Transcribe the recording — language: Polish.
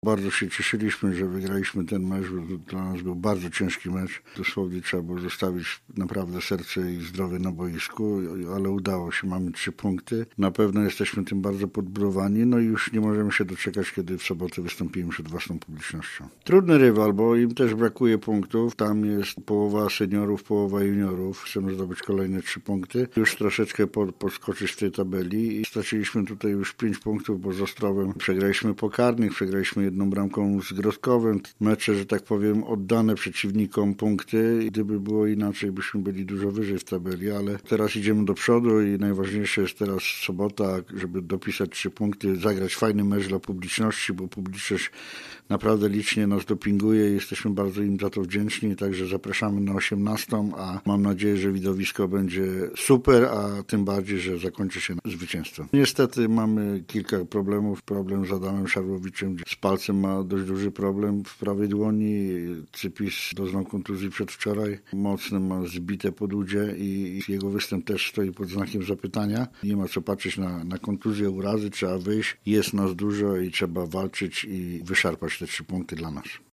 Bardzo się cieszyliśmy, że wygraliśmy ten mecz, bo to dla nas był bardzo ciężki mecz. Dosłownie trzeba było zostawić naprawdę serce i zdrowie na boisku, ale udało się, mamy 3 punkty. Na pewno jesteśmy tym bardzo podbudowani, no i już nie możemy się doczekać, kiedy w sobotę wystąpimy przed własną publicznością. Trudny rywal, bo im też brakuje punktów. Tam jest połowa seniorów, połowa juniorów. Chcemy zdobyć kolejne 3 punkty. Już troszeczkę podskoczyć w tej tabeli i straciliśmy tutaj już 5 punktów, bo z Ostrowem przegraliśmy pokarnych, przegraliśmy jedną bramką z Grodzkowem. Mecze, że tak powiem, oddane przeciwnikom punkty. Gdyby było inaczej, byśmy byli dużo wyżej w tabeli, ale teraz idziemy do przodu i najważniejsze jest teraz sobota, żeby dopisać 3 punkty, zagrać fajny mecz dla publiczności, bo publiczność naprawdę licznie nas dopinguje i jesteśmy bardzo im za to wdzięczni, także zapraszamy na 18, a mam nadzieję, że widowisko będzie super, a tym bardziej, że zakończy się zwycięstwem. Niestety mamy kilka problemów. Problem z Adamem Szarłowiczem, gdzie z palcem ma dość duży problem w prawej dłoni. Cypis doznał kontuzji przedwczoraj. Mocno ma zbite podudzie i jego występ też stoi pod znakiem zapytania. Nie ma co patrzeć na kontuzję, urazy, trzeba wyjść. Jest nas dużo i trzeba walczyć i wyszarpać te 3 punkty dla nas.